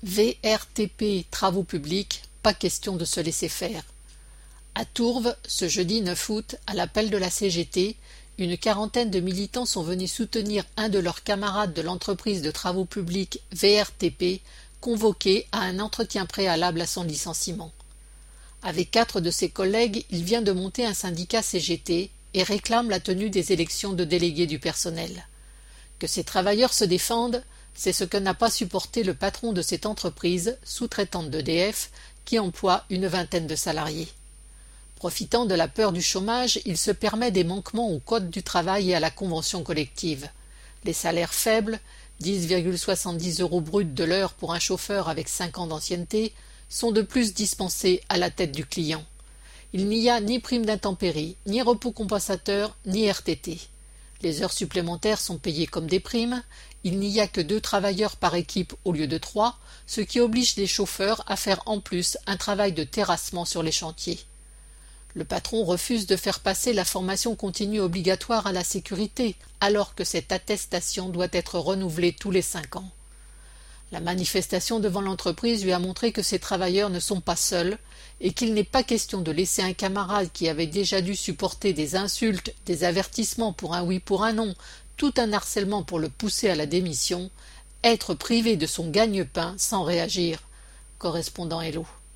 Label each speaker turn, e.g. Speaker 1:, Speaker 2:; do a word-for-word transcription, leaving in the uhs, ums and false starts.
Speaker 1: V R T P Travaux publics, pas question de se laisser faire. À Tourves, ce jeudi neuf août, à l'appel de la C G T, une quarantaine de militants sont venus soutenir un de leurs camarades de l'entreprise de travaux publics V R T P, convoqué à un entretien préalable à son licenciement. Avec quatre de ses collègues, il vient de monter un syndicat C G T et réclame la tenue des élections de délégués du personnel. Que ces travailleurs se défendent, c'est ce que n'a pas supporté le patron de cette entreprise, sous-traitante d'E D F, qui emploie une vingtaine de salariés. Profitant de la peur du chômage, il se permet des manquements au code du travail et à la convention collective. Les salaires faibles, dix virgule soixante-dix euros bruts de l'heure pour un chauffeur avec cinq ans d'ancienneté, sont de plus dispensés à la tête du client. Il n'y a ni prime d'intempéries, ni repos compensateur, ni R T T. Les heures supplémentaires sont payées comme des primes, il n'y a que deux travailleurs par équipe au lieu de trois, ce qui oblige les chauffeurs à faire en plus un travail de terrassement sur les chantiers. Le patron refuse de faire passer la formation continue obligatoire à la sécurité, alors que cette attestation doit être renouvelée tous les cinq ans. La manifestation devant l'entreprise lui a montré que ces travailleurs ne sont pas seuls et qu'il n'est pas question de laisser un camarade qui avait déjà dû supporter des insultes, des avertissements pour un oui pour un non, tout un harcèlement pour le pousser à la démission, être privé de son gagne-pain sans réagir. Correspondant Hello.